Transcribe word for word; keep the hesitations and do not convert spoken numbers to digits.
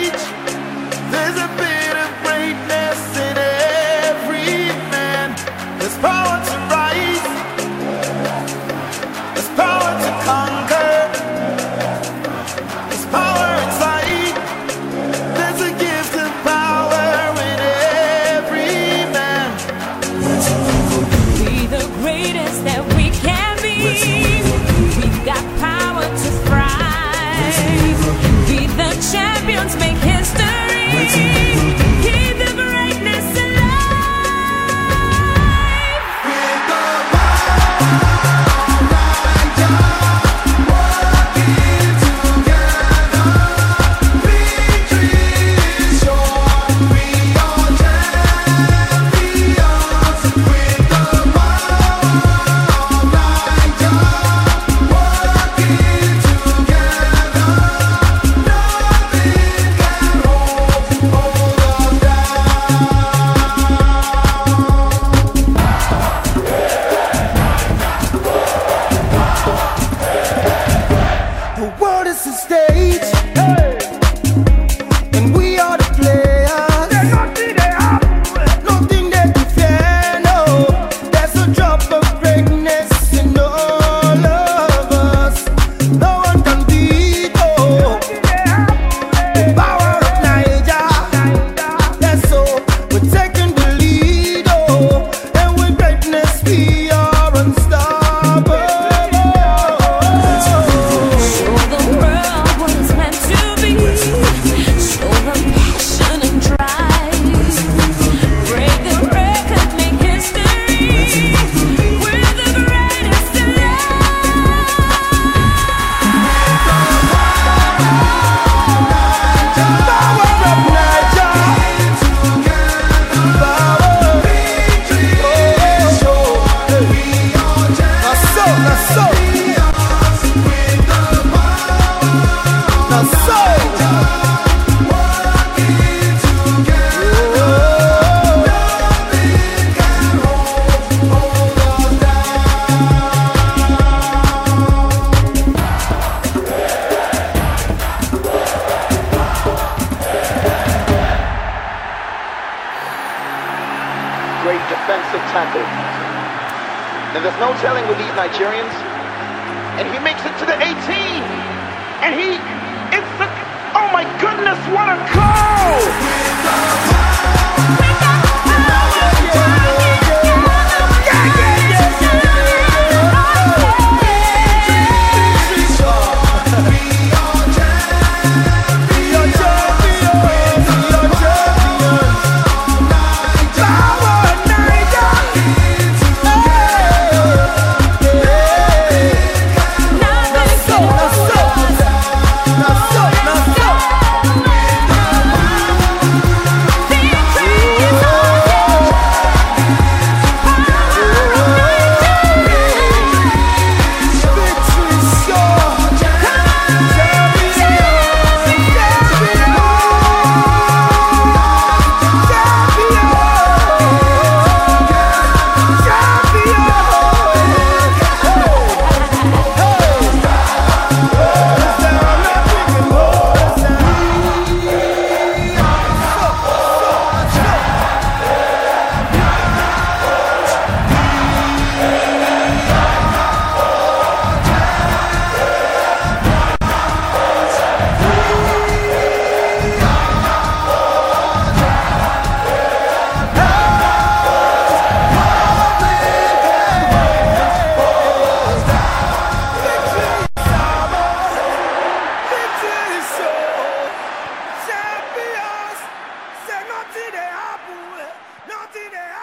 stage. There's a bit of greatness in every man. There's power to rise, there's power to conquer, there's power inside. There's a gift of power in every man. Be the greatest that we can be. We've got power to thrive. Be the champions, make history. Keep the greatness alive. With the power right now, working together, victory is sure. We are champions. With the power right now, working together, nothing can hold, hold us down. The world is a stage, and we are the players. Nothing that we fear, no. There's a drop of greatness in all of us. No one can beat, oh, the power of Niger. Yes, so we're taking the lead, oh, and with greatness we are unstoppable. Show the world what it's meant to be. Show them passion and drive. Break the record, make history. We're the greatest Great defensive tackle. And there's no telling with these Nigerians. And he makes it to the eighteen. And he, it's the, oh my goodness, what a goal! Nothing they happen, nothing they happen.